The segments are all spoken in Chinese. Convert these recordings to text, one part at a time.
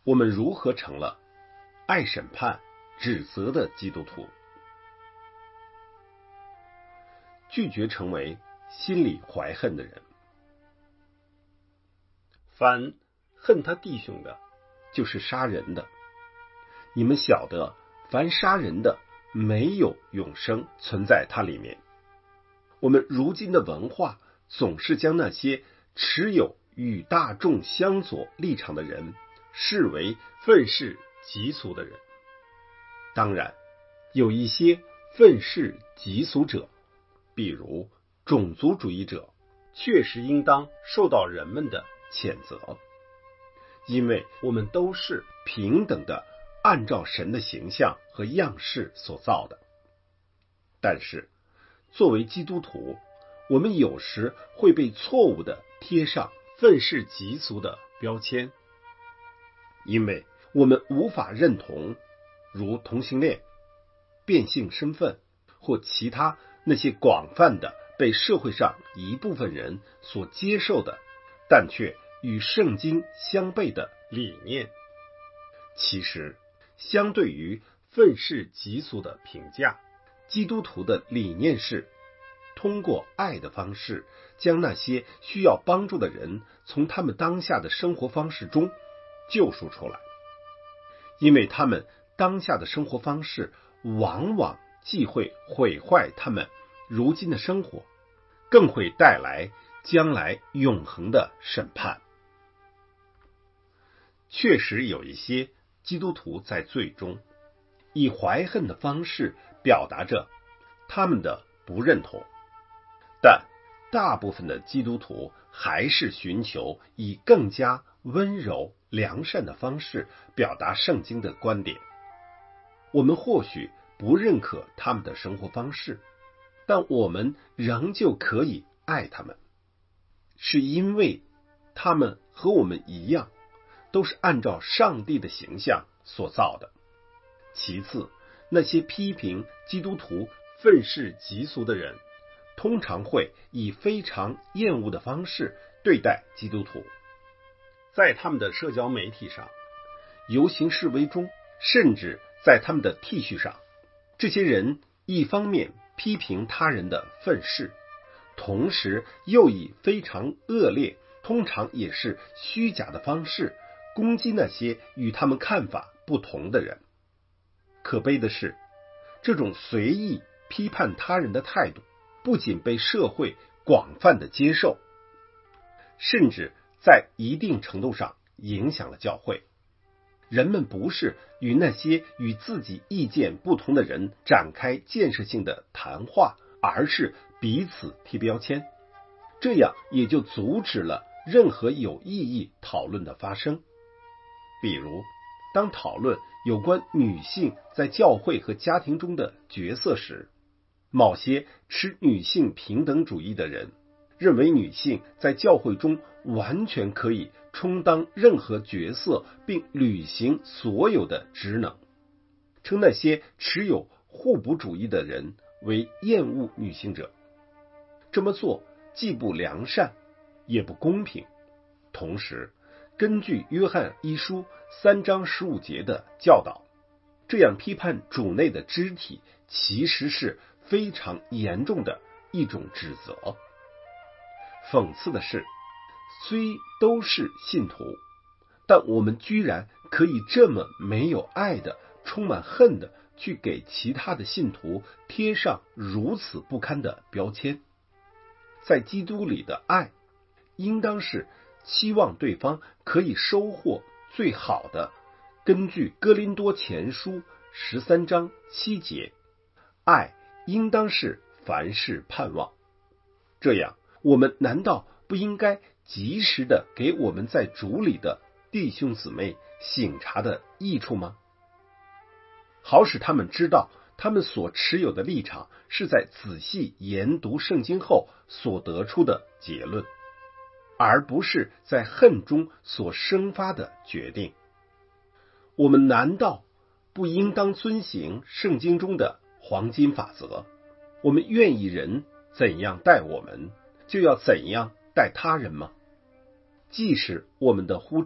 我们如何成了爱审判、指责的基督徒？拒绝成为心里怀恨的人。凡恨他弟兄的，就是杀人的。你们晓得，凡杀人的，没有永生存在他里面。我们如今的文化总是将那些持有与大众相左立场的人视为愤世嫉俗的人。当然，有一些愤世嫉俗者，比如种族主义者，确实应当受到人们的谴责，因为我们都是平等的按照神的形象和样式所造的。但是作为基督徒，我们有时会被错误的贴上愤世嫉俗的标签，因为我们无法认同如同性恋、变性身份或其他那些广泛的被社会上一部分人所接受的，但却与圣经相悖的理念。其实相对于愤世嫉俗的评价，基督徒的理念是通过爱的方式将那些需要帮助的人从他们当下的生活方式中救赎出来，因为他们当下的生活方式往往既会毁坏他们如今的生活，更会带来将来永恒的审判。确实有一些基督徒在最终以怀恨的方式表达着他们的不认同，但大部分的基督徒还是寻求以更加温柔良善的方式表达圣经的观点。我们或许不认可他们的生活方式，但我们仍旧可以爱他们，是因为他们和我们一样，都是按照上帝的形象所造的。其次，那些批评基督徒愤世嫉俗的人，通常会以非常厌恶的方式对待基督徒。在他们的社交媒体上、游行示威中，甚至在他们的 T 恤上，这些人一方面批评他人的愤世，同时又以非常恶劣，通常也是虚假的方式攻击那些与他们看法不同的人。可悲的是，这种随意批判他人的态度不仅被社会广泛的接受，甚至在一定程度上影响了教会。人们不是与那些与自己意见不同的人展开建设性的谈话，而是彼此贴标签，这样也就阻止了任何有意义讨论的发生。比如，当讨论有关女性在教会和家庭中的角色时，某些持女性平等主义的人认为女性在教会中完全可以充当任何角色并履行所有的职能，称那些持有互补主义的人为厌恶女性者。这么做既不良善也不公平，同时根据约翰一书3章15节的教导，这样批判主内的肢体其实是非常严重的一种指责。讽刺的是，虽都是信徒，但我们居然可以这么没有爱的、充满恨的去给其他的信徒贴上如此不堪的标签。在基督里的爱，应当是期望对方可以收获最好的。根据哥林多前书13章7节，爱应当是凡事盼望。这样，我们难道不应该及时的给我们在主里的弟兄姊妹省察的益处吗？好使他们知道他们所持有的立场是在仔细研读圣经后所得出的结论，而不是在恨中所生发的决定。我们难道不应当遵行圣经中的黄金法则？我们愿意人怎样待我们，就要怎样待他人吗？即使我们的呼召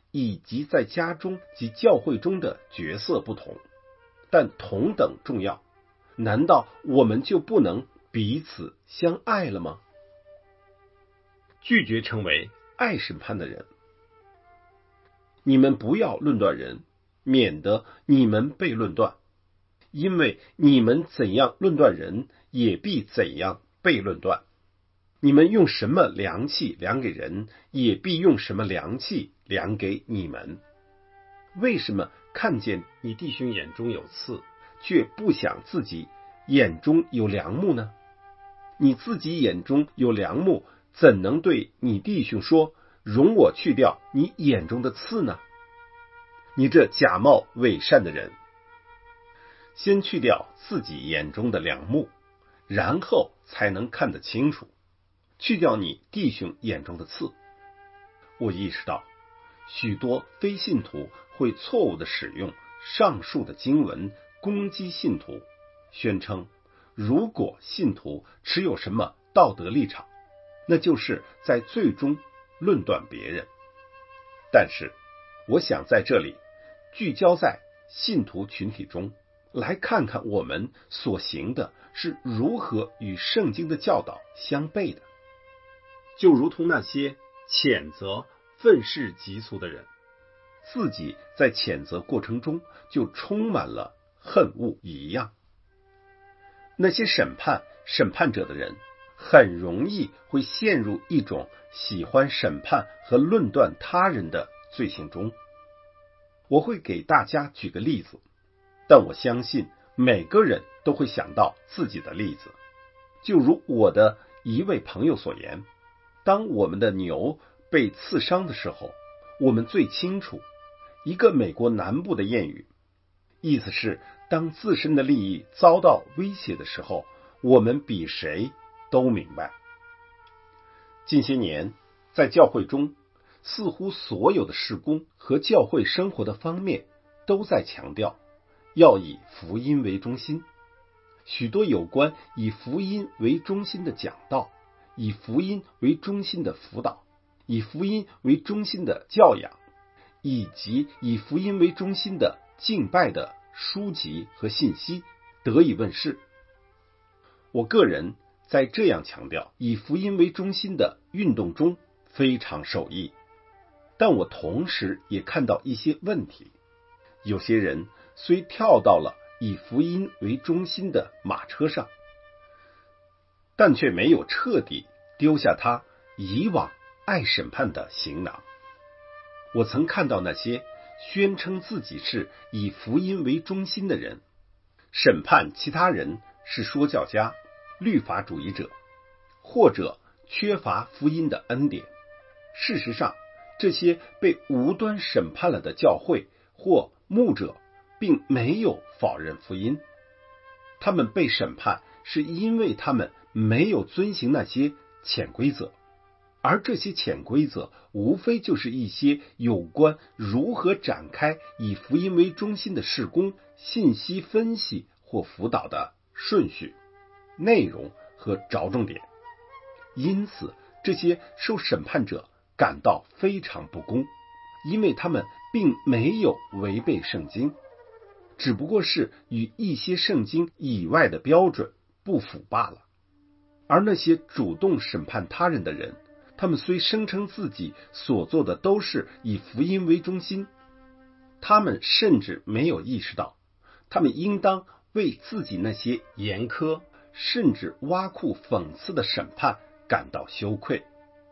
以及在家中及教会中的角色不同，但同等重要。难道我们就不能彼此相爱了吗？拒绝成为爱审判的人。你们不要论断人，免得你们被论断，因为你们怎样论断人，也必怎样被论断。你们用什么量器量给人，也必用什么量器量给你们。为什么看见你弟兄眼中有刺，却不想自己眼中有梁木呢？你自己眼中有梁木，怎能对你弟兄说，容我去掉你眼中的刺呢？你这假冒伪善的人，先去掉自己眼中的梁木，然后才能看得清楚，去掉你弟兄眼中的刺。我意识到许多非信徒会错误地使用上述的经文攻击信徒，宣称如果信徒持有什么道德立场，那就是在最终论断别人。但是我想在这里聚焦在信徒群体中，来看看我们所行的是如何与圣经的教导相悖的。就如同那些谴责愤世嫉俗的人，自己在谴责过程中就充满了恨恶一样。那些审判者的人，很容易会陷入一种喜欢审判和论断他人的罪行中。我会给大家举个例子，但我相信每个人都会想到自己的例子。就如我的一位朋友所言，当我们的牛被刺伤的时候，我们最清楚一个美国南部的谚语，意思是当自身的利益遭到威胁的时候，我们比谁都明白。近些年在教会中，似乎所有的事工和教会生活的方面都在强调要以福音为中心。许多有关以福音为中心的讲道，以福音为中心的辅导，以福音为中心的教养，以及以福音为中心的敬拜的书籍和信息得以问世。我个人在这样强调以福音为中心的运动中非常受益，但我同时也看到一些问题。有些人虽跳到了以福音为中心的马车上，但却没有彻底丢下他以往爱审判的行囊。我曾看到那些宣称自己是以福音为中心的人，审判其他人是说教家、律法主义者，或者缺乏福音的恩典。事实上，这些被无端审判了的教会或牧者并没有否认福音，他们被审判是因为他们没有遵行那些潜规则，而这些潜规则无非就是一些有关如何展开以福音为中心的事工、信息分析或辅导的顺序、内容和着重点。因此这些受审判者感到非常不公，因为他们并没有违背圣经，只不过是与一些圣经以外的标准不符罢了。而那些主动审判他人的人，他们虽声称自己所做的都是以福音为中心，他们甚至没有意识到，他们应当为自己那些严苛甚至挖苦讽刺的审判感到羞愧。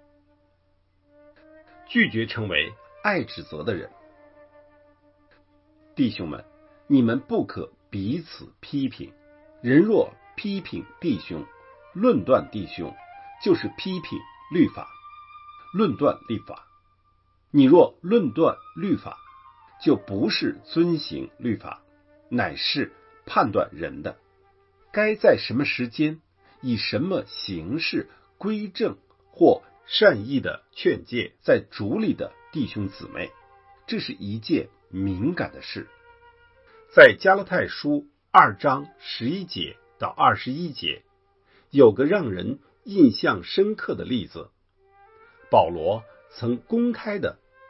拒绝成为爱指责的人。弟兄们，你们不可彼此批评。人若批评弟兄，论断弟兄，就是批评律法，论断律法。你若论断律法，就不是遵行律法，乃是判断人的。该在什么时间，以什么形式规正或善意的劝诫在主里的弟兄姊妹，这是一件敏感的事。在加拉太书2章11节到21节，有个让人印象深刻的例子。保罗曾公开地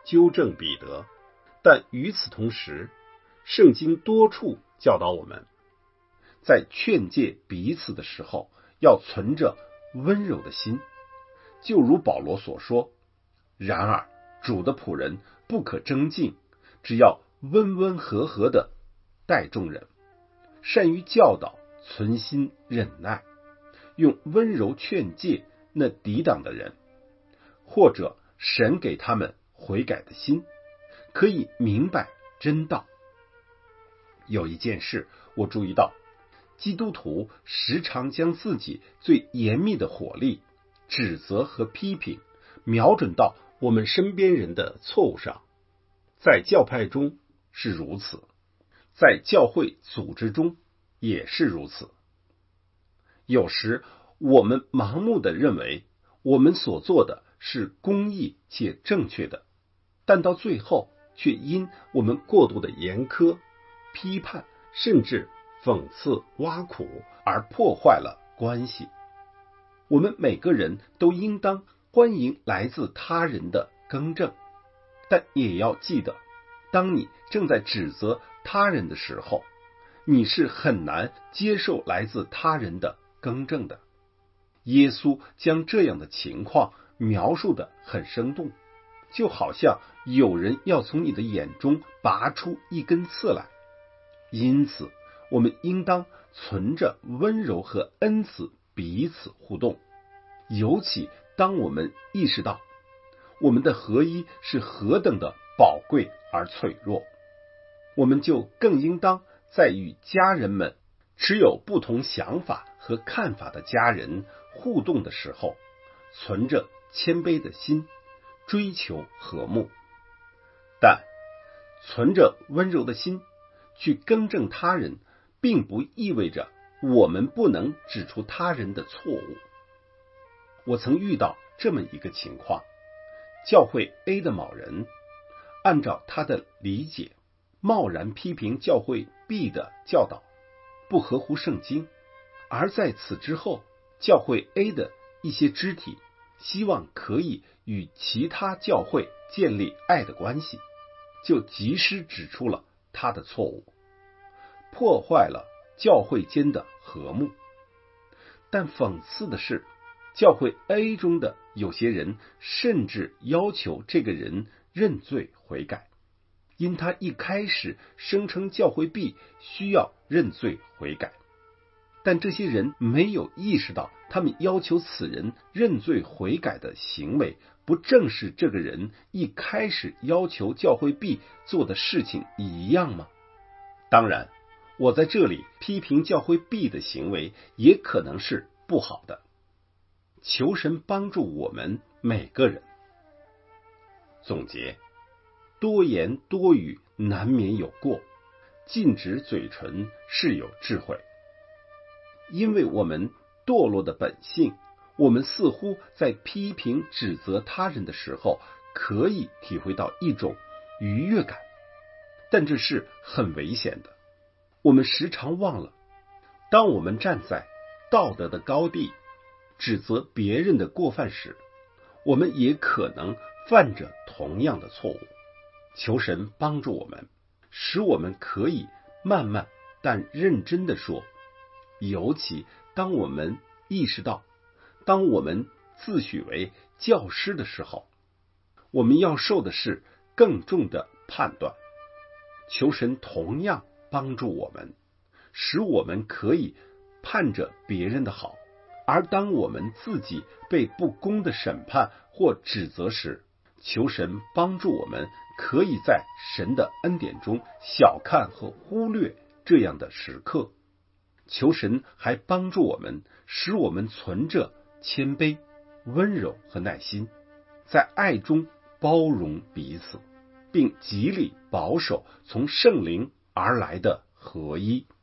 纠正彼得，但与此同时，圣经多处教导我们，在劝诫彼此的时候，要存着温柔的心，就如保罗所说，然而主的仆人不可争竞，只要温温和和的待众人，善于教导，存心忍耐，用温柔劝诫那抵挡的人，或者神给他们悔改的心，可以明白真道。有一件事我注意到，基督徒时常将自己最严密的火力、指责和批评瞄准到我们身边人的错误上。在教派中是如此，在教会组织中也是如此。有时我们盲目地认为我们所做的是公义且正确的，但到最后却因我们过度的严苛、批判，甚至讽刺、挖苦而破坏了关系。我们每个人都应当欢迎来自他人的更正，但也要记得，当你正在指责他人的时候，你是很难接受来自他人的更正的。耶稣将这样的情况描述得很生动，就好像有人要从你的眼中拔出一根刺来。因此，我们应当存着温柔和恩慈彼此互动，尤其当我们意识到我们的合一是何等的宝贵而脆弱，我们就更应当在与家人们持有不同想法和看法的家人互动的时候，存着谦卑的心，追求和睦。但存着温柔的心去更正他人，并不意味着我们不能指出他人的错误。我曾遇到这么一个情况，教会 A 的某人按照他的理解，贸然批评教会 B 的教导不合乎圣经，而在此之后，教会 A 的一些肢体希望可以与其他教会建立爱的关系，就及时指出了他的错误，破坏了教会间的和睦。但讽刺的是，教会 A 中的有些人甚至要求这个人认罪悔改，因他一开始声称教会 B 需要认罪悔改，但这些人没有意识到，他们要求此人认罪悔改的行为，不正是这个人一开始要求教会 B 做的事情一样吗？当然，我在这里批评教会 B 的行为也可能是不好的。求神帮助我们每个人。总结：多言多语难免有过，禁止嘴唇是有智慧。因为我们堕落的本性，我们似乎在批评指责他人的时候，可以体会到一种愉悦感，但这是很危险的。我们时常忘了，当我们站在道德的高地指责别人的过犯时，我们也可能犯着同样的错误。求神帮助我们，使我们可以慢慢但认真地说，尤其当我们意识到，当我们自诩为教师的时候，我们要受的是更重的判断。求神同样帮助我们，使我们可以盼着别人的好，而当我们自己被不公的审判或指责时，求神帮助我们可以在神的恩典中小看和忽略这样的时刻。求神还帮助我们，使我们存着谦卑、温柔和耐心，在爱中包容彼此，并极力保守从圣灵而来的合一。